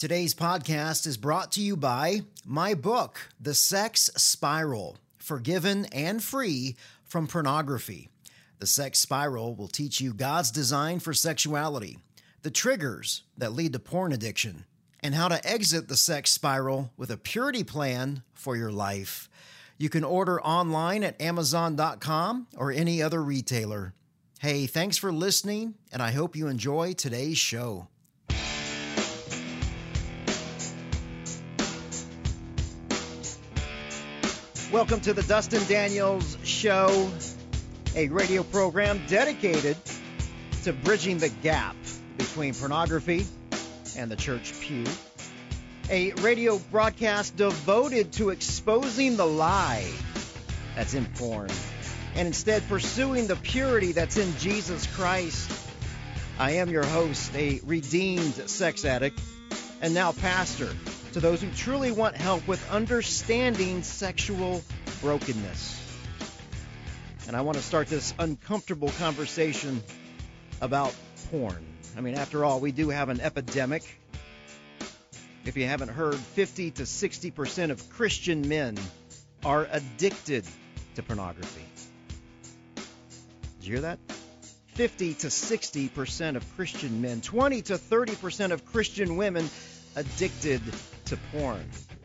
Today's podcast is brought to you by my book, The Sex Spiral, Forgiven and Free from Pornography. The Sex Spiral will teach you God's design for sexuality, the triggers that lead to porn addiction, and how to exit the sex spiral with a purity plan for your life. You can order online at Amazon.com or any other retailer. Hey, thanks for listening, and I hope you enjoy today's show. Welcome to the Dustin Daniels Show, a radio program dedicated to bridging the gap between pornography and the church pew. A radio broadcast devoted to exposing the lie that's in porn and instead pursuing the purity that's in Jesus Christ. I am your host, a redeemed sex addict and now pastor to those who truly want help with understanding sexual brokenness. And I want to start this uncomfortable conversation about porn. I mean, after all, we do have an epidemic. If you haven't heard, 50 to 60% of Christian men are addicted to pornography. Did you hear that? 50 to 60% of Christian men, 20 to 30% of Christian women addicted to porn.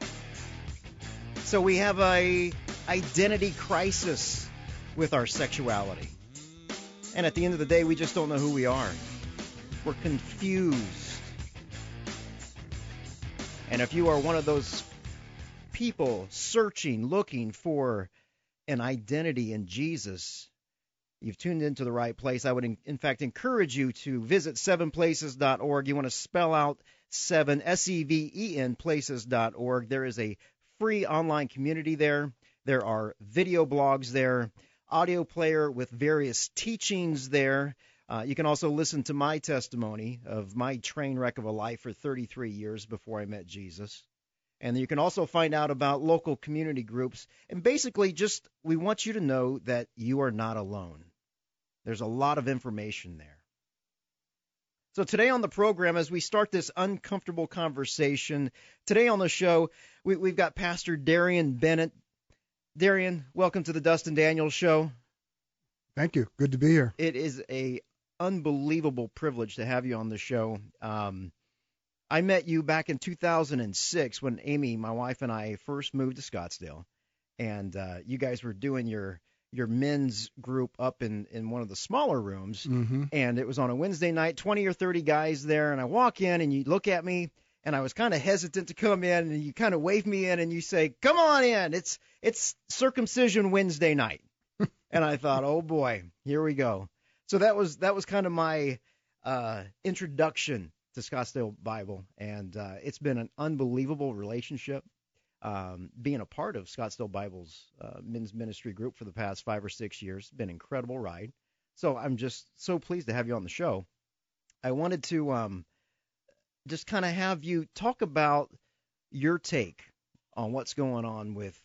So we have a identity crisis with our sexuality. And at the end of the day, we just don't know who we are. We're confused. And if you are one of those people searching, looking for an identity in Jesus, you've tuned into the right place. I would, in fact, encourage you to visit 7places.org. You want to spell out 7, S-E-V-E-N, places.org. There is a free online community there. There are video blogs there, audio player with various teachings there. You can also listen to my testimony of my train wreck of a life for 33 years before I met Jesus. And you can also find out about local community groups. And basically, just we want you to know that you are not alone. There's a lot of information there. So today on the program, as we start this uncomfortable conversation, today on the show, we've got Pastor Darian Bennett. Darian, welcome to the Dustin Daniels Show. Thank you. Good to be here. It is a unbelievable privilege to have you on the show. I met you back in 2006 when Amy, my wife, and I first moved to Scottsdale, and you guys were doing your men's group up in one of the smaller rooms, and it was on a Wednesday night, 20 or 30 guys there, and I walk in, and you look at me, and I was kind of hesitant to come in, and you kind of wave me in, and you say, "Come on in, it's Circumcision Wednesday night." And I thought, oh boy, here we go. So that was kind of my introduction to Scottsdale Bible, and it's been an unbelievable relationship. Being a part of Scottsdale Bible's men's ministry group for the past 5 or 6 years, been an incredible ride. So I'm just so pleased to have you on the show. I wanted to just kind of have you talk about your take on what's going on with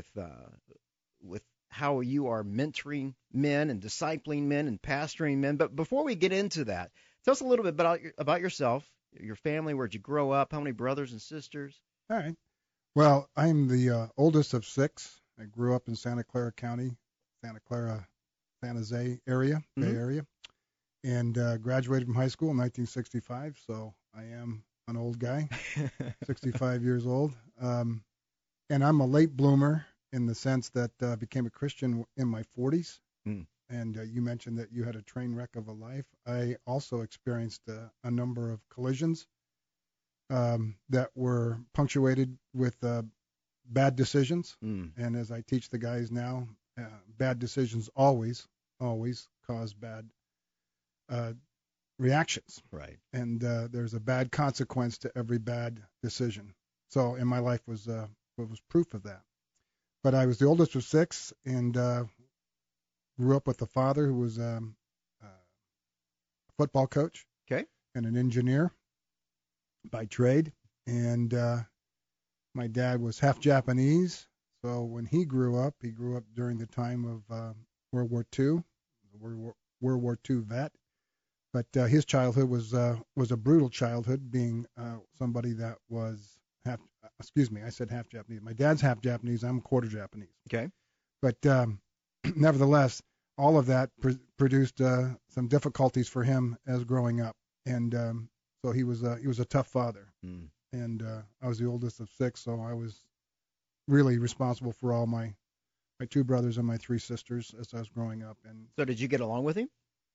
how you are mentoring men and discipling men and pastoring men. But before we get into that, tell us a little bit about yourself, your family, where'd you grow up, how many brothers and sisters? All right. Well, I'm the oldest of 6. I grew up in Santa Clara County, Santa Clara, San Jose area, Bay Area, and graduated from high school in 1965, so I am an old guy, 65 years old. And I'm a late bloomer in the sense that I became a Christian in my 40s. And you mentioned that you had a train wreck of a life. I also experienced a number of collisions that were punctuated with bad decisions. And as I teach the guys now, bad decisions always cause bad reactions. Right. And there's a bad consequence to every bad decision. So in my life was proof of that. But I was the oldest of 6 and grew up with a father who was a football coach. Okay. And an engineer by trade. And my dad was half Japanese. So when he grew up during the time of World War II, World War II vet. But his childhood was a brutal childhood, being somebody that was half. Excuse me, I said half Japanese. My dad's half Japanese. I'm quarter Japanese. Okay. But nevertheless, all of that produced some difficulties for him as growing up, and so he was a tough father. Mm. And I was the oldest of 6, so I was really responsible for all my 2 brothers and my 3 sisters as I was growing up. And So did you get along with him?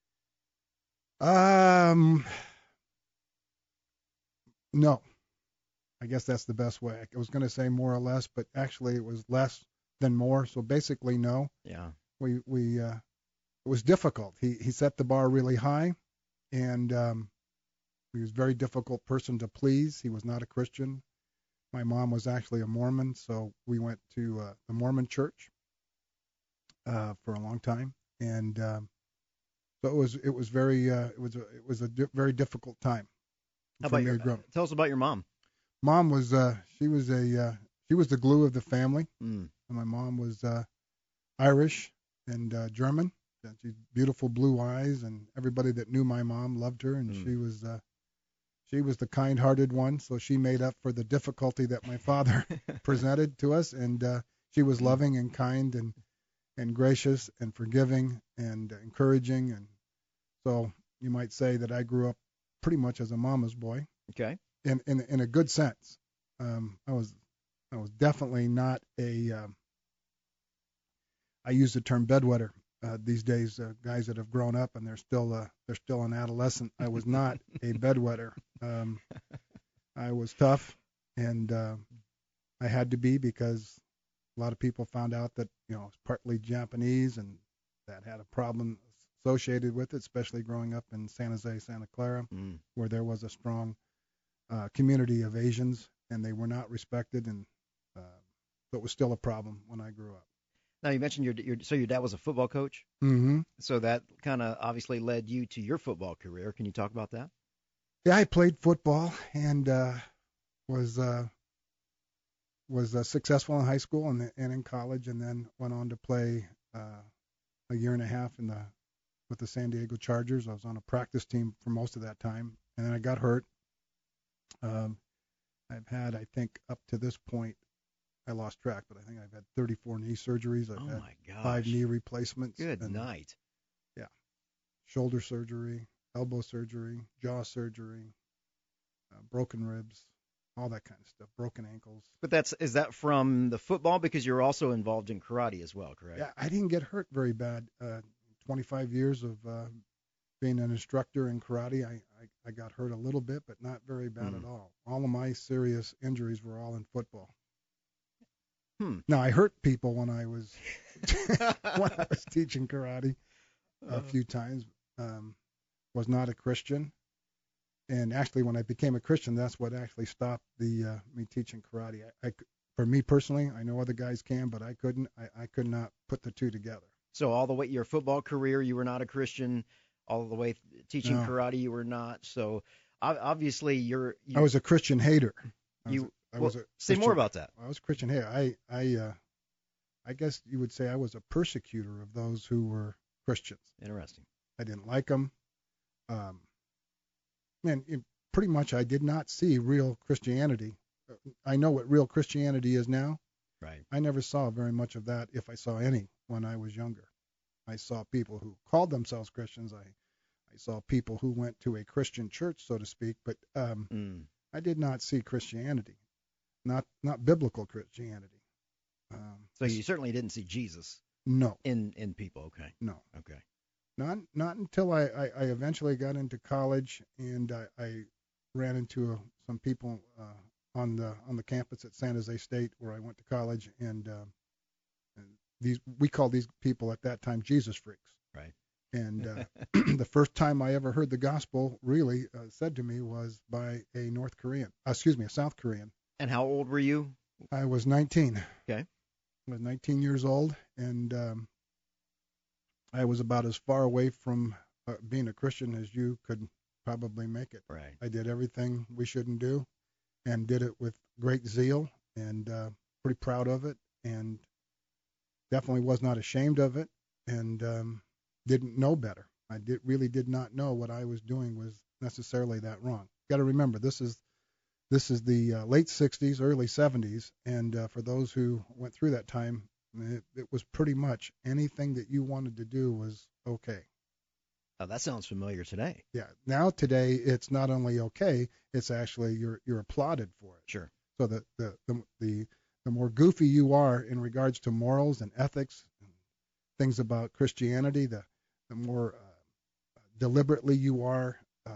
No, I guess that's the best way. I was going to say more or less, but actually it was less than more. So basically, no. Yeah. We it was difficult. He set the bar really high, and he was a very difficult person to please. He was not a Christian. My mom was actually a Mormon, so we went to the Mormon church for a long time, and so it was very difficult time. How about tell us about your mom? Mom was she was the glue of the family. Mm. And my mom was Irish and German. And she's beautiful blue eyes, and everybody that knew my mom loved her, and she was the kind-hearted one, so she made up for the difficulty that my father presented to us, and she was loving and kind and gracious and forgiving and encouraging, and so you might say that I grew up pretty much as a mama's boy. Okay. In a good sense. I was definitely not a I use the term bedwetter these days. Guys that have grown up and they're still an adolescent. I was not a bedwetter. I was tough, and I had to be, because a lot of people found out that I was partly Japanese, and that had a problem associated with it, especially growing up in San Jose, Santa Clara, where there was a strong community of Asians, and they were not respected, and so it was still a problem when I grew up. Now, you mentioned your dad was a football coach. Mm-hmm. So that kind of obviously led you to your football career. Can you talk about that? Yeah, I played football and was successful in high school and in college, and then went on to play a year and a half with the San Diego Chargers. I was on a practice team for most of that time, and then I got hurt. I've had, I think, up to this point, I lost track, but I think I've had 34 knee surgeries. I've had my gosh. 5 knee replacements. Good night. Yeah. Shoulder surgery, elbow surgery, jaw surgery, broken ribs, all that kind of stuff, broken ankles. But is that from the football? Because you're also involved in karate as well, correct? Yeah, I didn't get hurt very bad. 25 years of being an instructor in karate, I got hurt a little bit, but not very bad at all. All of my serious injuries were all in football. Now, I hurt people when I was teaching karate a few times. Was not a Christian, and actually, when I became a Christian, that's what actually stopped me teaching karate. For me personally, I know other guys can, but I couldn't. I could not put the two together. So all the way your football career, you were not a Christian. All the way teaching karate, you were not. So obviously, I was a Christian hater. Say more about that. I was a Christian hater. I guess you would say I was a persecutor of those who were Christians. Interesting. I didn't like them. Pretty much I did not see real Christianity. I know what real Christianity is now. Right. I never saw very much of that, if I saw any, when I was younger. I saw people who called themselves Christians. I saw people who went to a Christian church, so to speak, but I did not see Christianity, not biblical Christianity. So you certainly didn't see Jesus. No. In people. Okay. No. Okay. Not until I eventually got into college, and I ran into some people on the campus at San Jose State where I went to college, and we called these people at that time Jesus freaks. Right. And the first time I ever heard the gospel really said to me was by a South Korean. And how old were you? I was 19. Okay. I was 19 years old, and I was about as far away from being a Christian as you could probably make it. Right. I did everything we shouldn't do, and did it with great zeal, and pretty proud of it, and definitely was not ashamed of it, and didn't know better. really did not know what I was doing was necessarily that wrong. Got to remember, this is the late 60s, early 70s, and for those who went through that time, it was pretty much anything that you wanted to do was okay. Oh, that sounds familiar today. Yeah. Now today, it's not only okay, it's actually you're applauded for it. Sure. So the more goofy you are in regards to morals and ethics, and things about Christianity, the more deliberately you are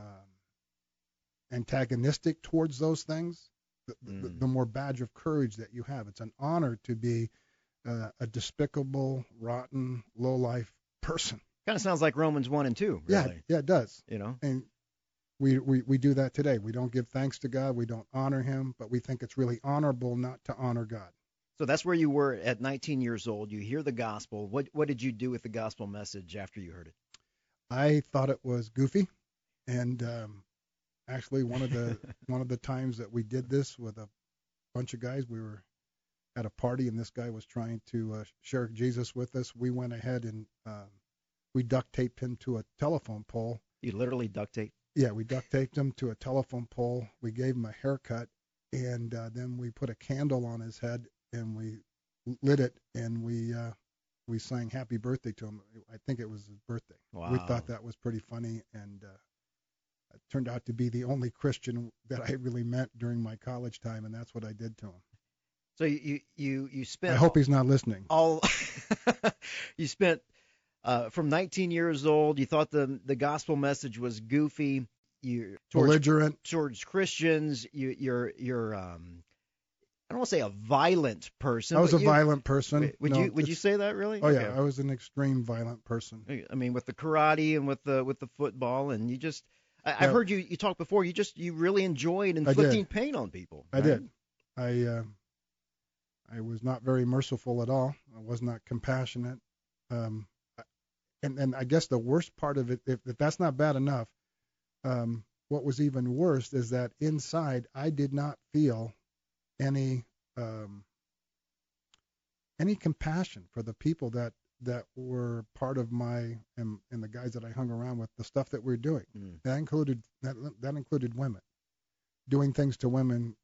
antagonistic towards those things, the more badge of courage that you have. It's an honor to be a despicable, rotten, low-life person. Kind of sounds like Romans 1 and 2, really. Yeah, it does. You know? And we do that today. We don't give thanks to God. We don't honor him, but we think it's really honorable not to honor God. So that's where you were at 19 years old. You hear the gospel. What did you do with the gospel message after you heard it? I thought it was goofy, and actually one of the times that we did this with a bunch of guys, we were at a party, and this guy was trying to share Jesus with us. We went ahead and we duct taped him to a telephone pole. You literally duct taped? Yeah, we duct taped him to a telephone pole. We gave him a haircut, and then we put a candle on his head, and we lit it, and we sang happy birthday to him. I think it was his birthday. Wow. We thought that was pretty funny, and it turned out to be the only Christian that I really met during my college time, and that's what I did to him. So you spent. I hope he's not listening. You spent from 19 years old. You thought the gospel message was goofy. Belligerent towards Christians. You're I don't want to say a violent person. I was a violent person. Would you say that really? Oh okay. Yeah, I was an extreme violent person. I mean, with the karate and with the football, and you just. I've heard you talk before. You really enjoyed inflicting pain on people. Right? I did. I was not very merciful at all. I was not compassionate. And I guess the worst part of it, if that's not bad enough, what was even worse is that inside I did not feel any compassion for the people that were part of my and the guys that I hung around with, the stuff that we were doing. That included women. Doing things to women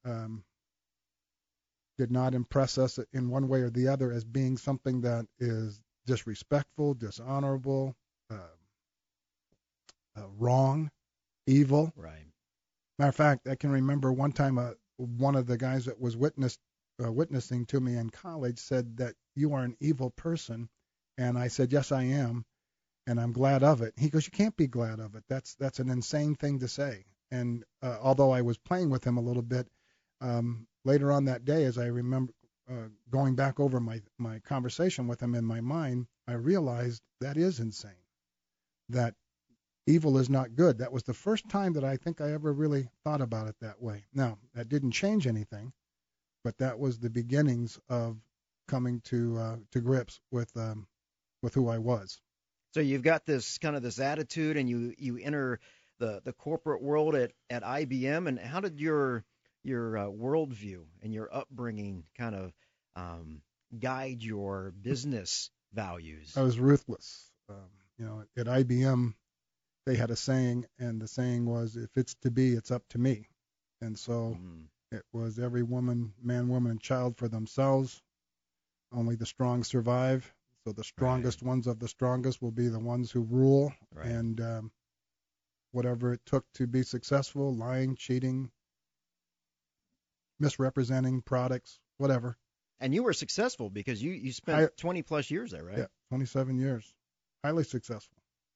did not impress us in one way or the other as being something that is disrespectful, dishonorable, wrong, evil. Right. Matter of fact, I can remember one time one of the guys that was witnessing to me in college said that you are an evil person, and I said, yes, I am, and I'm glad of it. He goes, you can't be glad of it. That's an insane thing to say. And although I was playing with him a little bit, later on that day, as I remember going back over my conversation with him in my mind, I realized that is insane, that evil is not good. That was the first time that I think I ever really thought about it that way. Now, that didn't change anything, but that was the beginnings of coming to grips with who I was. So you've got this attitude, and you enter the corporate world at IBM. And how did your worldview and your upbringing kind of guide your business values? I was ruthless. At IBM, they had a saying, and the saying was, if it's to be, it's up to me. And so it was every man, woman, and child for themselves. Only the strong survive. So the strongest ones of the strongest will be the ones who rule. Right. And whatever it took to be successful, lying, cheating, misrepresenting products, whatever. And you were successful because you spent 20 plus years there, right? Yeah, 27 years. Highly successful.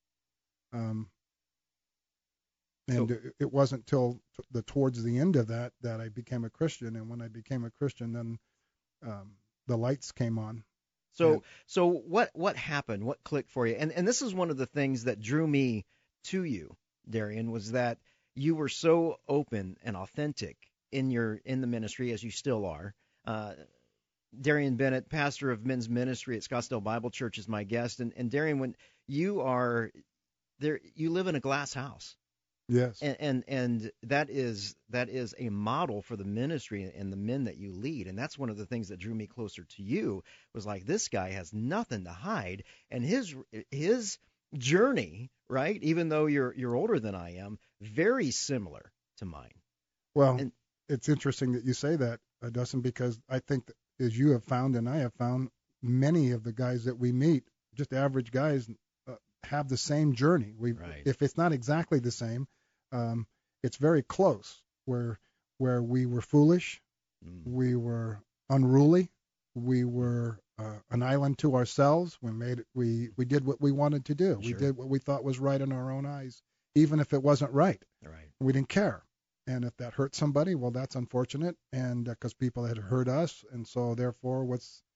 It wasn't till towards the end of that I became a Christian. And when I became a Christian, then the lights came on. So what happened? What clicked for you? And this is one of the things that drew me to you, Darian, was that you were so open and authentic in the ministry, as you still are. Darian Bennett, pastor of men's ministry at Scottsdale Bible Church, is my guest. And Darian, when you are there, you live in a glass house. Yes. And that is a model for the ministry and the men that you lead. And that's one of the things that drew me closer to you, was like, this guy has nothing to hide, and his journey, right? Even though you're older than I am, very similar to mine. Well, And it's interesting that you say that, Dustin, because I think that, as you have found and I have found, many of the guys that we meet, just average guys, have the same journey. right. If it's not exactly the same, it's very close. Where we were foolish, we were unruly, we were an island to ourselves. We did what we wanted to do. Sure. We did what we thought was right in our own eyes, even if it wasn't right. Right. We didn't care. And if that hurt somebody, well, that's unfortunate, and because people had hurt us, and so therefore,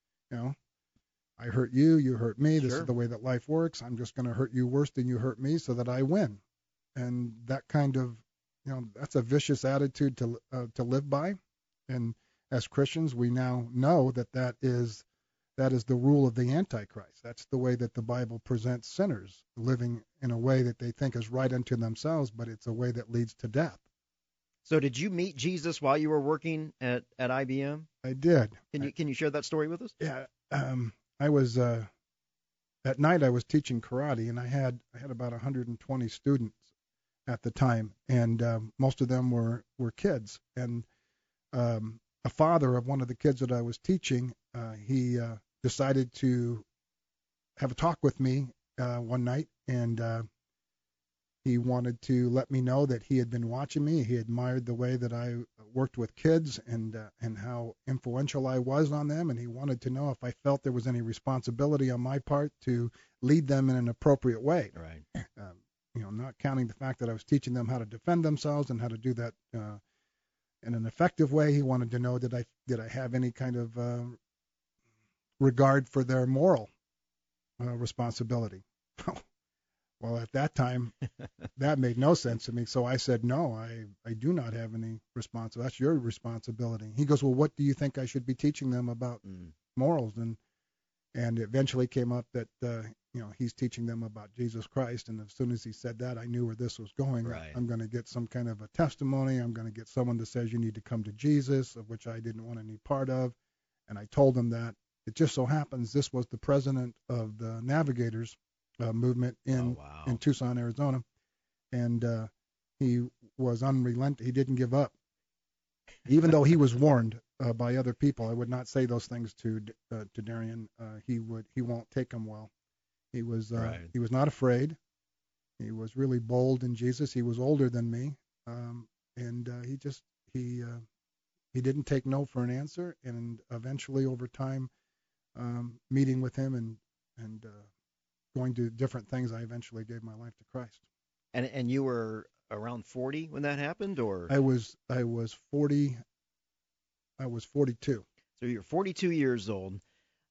I hurt you, you hurt me. This Sure. is the way that life works. I'm just going to hurt you worse than you hurt me, so that I win. And that kind of, that's a vicious attitude to live by. And as Christians, we now know that is the rule of the Antichrist. That's the way that the Bible presents sinners, living in a way that they think is right unto themselves, but it's a way that leads to death. So did you meet Jesus while you were working at IBM? I did. Can you share that story with us? Yeah. I was at night I was teaching karate, and I had about 120 students at the time, and most of them were kids. And a father of one of the kids that I was teaching, he decided to have a talk with me one night, and he wanted to let me know that he had been watching me. He admired the way that I worked with kids and how influential I was on them, and he wanted to know if I felt there was any responsibility on my part to lead them in an appropriate way. Right. Not counting the fact that I was teaching them how to defend themselves and how to do that in an effective way. He wanted to know did I have any kind of regard for their moral responsibility. Well, at that time, that made no sense to me. So I said, no, I do not have any responsibility. That's your responsibility. He goes, well, what do you think I should be teaching them about morals? And it eventually came up that, he's teaching them about Jesus Christ. And as soon as he said that, I knew where this was going. Right. I'm going to get some kind of a testimony. I'm going to get someone that says you need to come to Jesus, of which I didn't want any part of. And I told him that. It just so happens this was the president of the Navigators movement in Tucson, Arizona, and he was unrelenting. He didn't give up, even though he was warned by other people. I would not say those things to Darian. He won't take them well. He was not afraid. He was really bold in Jesus. He was older than me, and he didn't take no for an answer. And eventually, over time, meeting with him and going to different things, I eventually gave my life to Christ. And you were around 40 when that happened, or? I was 40. I was 42. So you're 42 years old.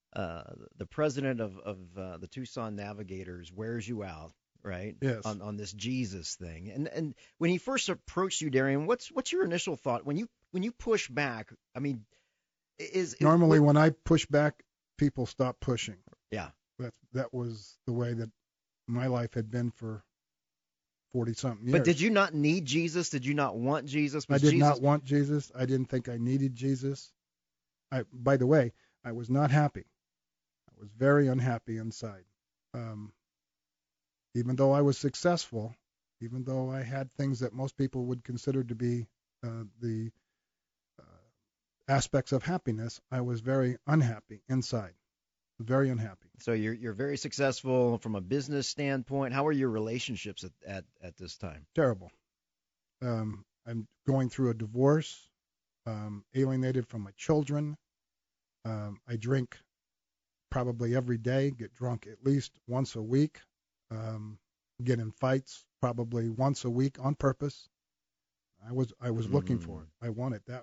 The president of the Tucson Navigators wears you out, right? Yes. On this Jesus thing. And when he first approached you, Darian, what's your initial thought when you push back? I mean, normally when I push back, people stop pushing. Yeah. That was the way that my life had been for 40-something years. But did you not need Jesus? Did you not want Jesus? I did not want Jesus. I didn't think I needed Jesus. By the way, I was not happy. I was very unhappy inside. Even though I was successful, even though I had things that most people would consider to be the aspects of happiness, I was very unhappy inside. Very unhappy. So you're very successful from a business standpoint. How are your relationships at this time? Terrible. I'm going through a divorce, alienated from my children. I drink probably every day, get drunk at least once a week, get in fights probably once a week on purpose. I was looking for it. I wanted that.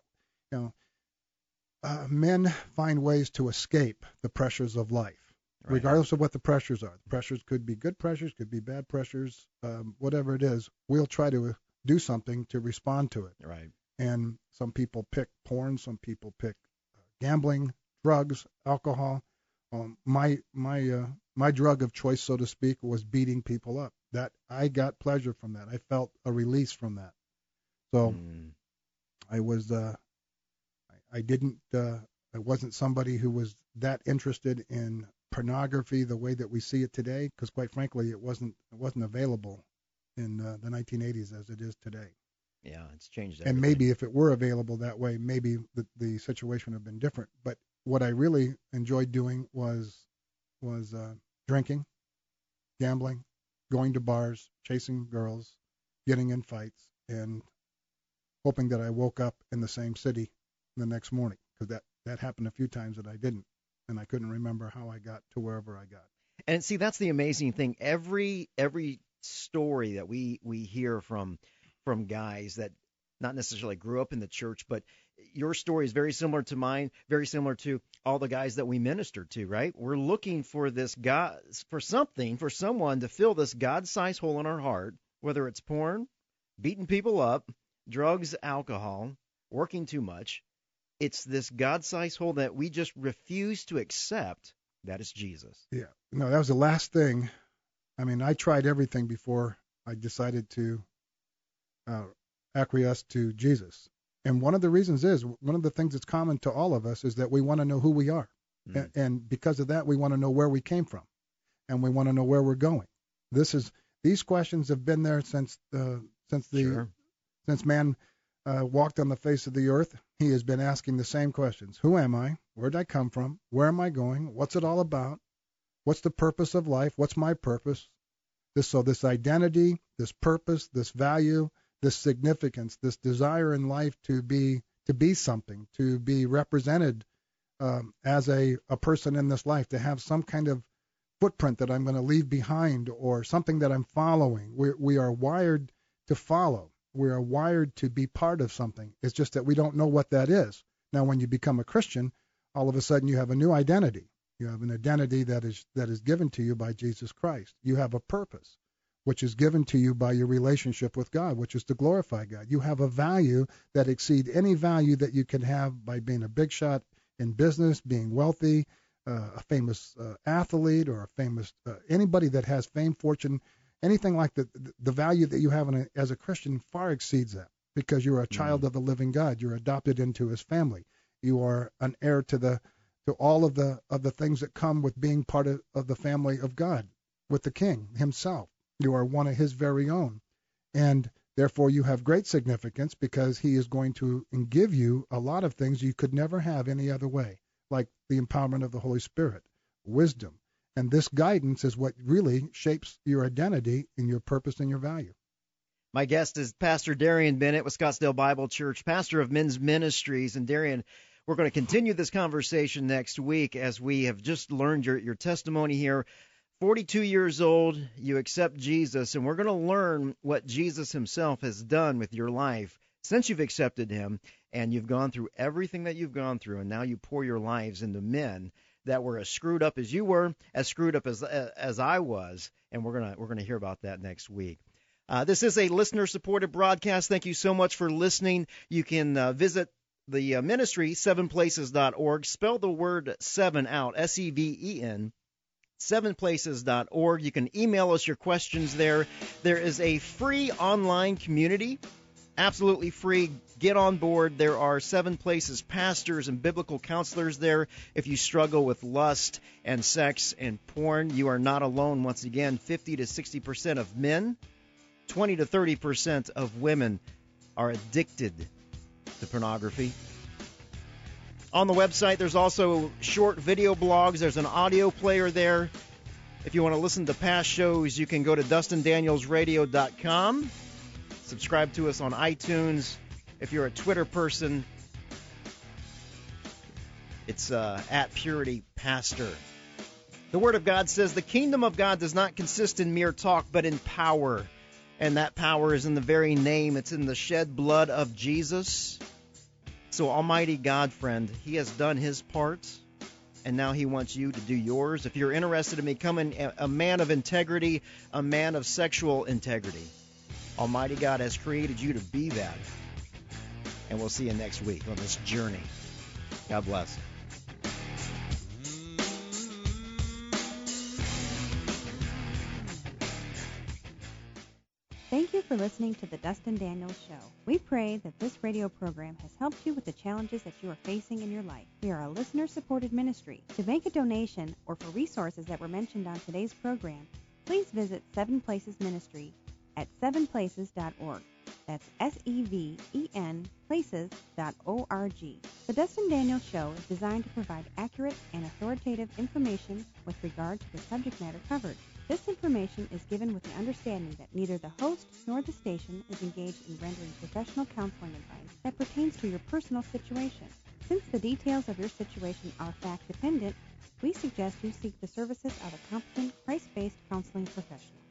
Men find ways to escape the pressures of life, regardless of what the pressures are. The pressures could be good pressures, could be bad pressures, whatever it is. We'll try to do something to respond to it. Right. And some people pick porn, some people pick gambling, drugs, alcohol. My drug of choice, so to speak, was beating people up. That I got pleasure from that. I felt a release from that. So I was. I wasn't somebody who was that interested in pornography the way that we see it today, because quite frankly, it wasn't available in the 1980s as it is today. Yeah, it's changed everything. And maybe if it were available that way, maybe the situation would have been different. But what I really enjoyed doing was drinking, gambling, going to bars, chasing girls, getting in fights, and hoping that I woke up in the same city the next morning, because that happened a few times that I didn't, and I couldn't remember how I got to wherever I got. And see, that's the amazing thing. Every story that we hear from guys that not necessarily grew up in the church, but your story is very similar to mine, very similar to all the guys that we minister to, right? We're looking for this God, for someone to fill this God-sized hole in our heart, whether it's porn, beating people up, drugs, alcohol, working too much. It's this God-sized hole that we just refuse to accept. That is Jesus. Yeah. No, that was the last thing. I mean, I tried everything before I decided to acquiesce to Jesus. And one of the reasons is, one of the things that's common to all of us is that we want to know who we are. And because of that, we want to know where we came from, and we want to know where we're going. These questions have been there since man walked on the face of the earth. He has been asking the same questions. Who am I? Where did I come from? Where am I going? What's it all about? What's the purpose of life? What's my purpose? This identity, this purpose, this value, this significance, this desire in life to be something, to be represented as a person in this life, to have some kind of footprint that I'm going to leave behind, or something that I'm following. We are wired to follow. We are wired to be part of something. It's just that we don't know what that is. Now, when you become a Christian, all of a sudden you have a new identity. You have an identity that is given to you by Jesus Christ. You have a purpose, which is given to you by your relationship with God, which is to glorify God. You have a value that exceeds any value that you can have by being a big shot in business, being wealthy, a famous athlete, or a famous anybody that has fame, fortune, anything like that. The value that you have as a Christian far exceeds that, because you're a child of the living God. You're adopted into His family. You are an heir to all of the things that come with being part of the family of God, with the King Himself. You are one of His very own, and therefore you have great significance, because He is going to give you a lot of things you could never have any other way, like the empowerment of the Holy Spirit, wisdom. And this guidance is what really shapes your identity and your purpose and your value. My guest is Pastor Darian Bennett with Scottsdale Bible Church, pastor of Men's Ministries. And Darian, we're going to continue this conversation next week, as we have just learned your testimony here. 42 years old, you accept Jesus, and we're going to learn what Jesus Himself has done with your life since you've accepted Him, and you've gone through everything that you've gone through, and now you pour your lives into men that were as screwed up as you were, as screwed up as I was, and we're gonna hear about that next week. This is a listener-supported broadcast. Thank you so much for listening. You can visit the ministry, 7places.org. Spell the word 7 out, SEVEN, 7places.org. You can email us your questions there. There is a free online community, absolutely free. Get on board. There are 7 Places pastors and biblical counselors there. If you struggle with lust and sex and porn, you are not alone. Once again, 50 to 60% of men, 20 to 30% of women are addicted to pornography. On the website, there's also short video blogs. There's an audio player there. If you want to listen to past shows, you can go to DustinDanielsRadio.com. Subscribe to us on iTunes. If you're a Twitter person, it's at Purity Pastor. The Word of God says the kingdom of God does not consist in mere talk, but in power. And that power is in the very name. It's in the shed blood of Jesus. So Almighty God, friend, He has done His part, and now He wants you to do yours. If you're interested in becoming a man of integrity, a man of sexual integrity, Almighty God has created you to be that. And we'll see you next week on this journey. God bless. Thank you for listening to the Dustin Daniels Show. We pray that this radio program has helped you with the challenges that you are facing in your life. We are a listener-supported ministry. To make a donation or for resources that were mentioned on today's program, please visit Seven Places Ministry at sevenplaces.org. That's SEVEN places.org. The Dustin Daniels Show is designed to provide accurate and authoritative information with regard to the subject matter covered. This information is given with the understanding that neither the host nor the station is engaged in rendering professional counseling advice that pertains to your personal situation. Since the details of your situation are fact-dependent, we suggest you seek the services of a competent, Christ-based counseling professional.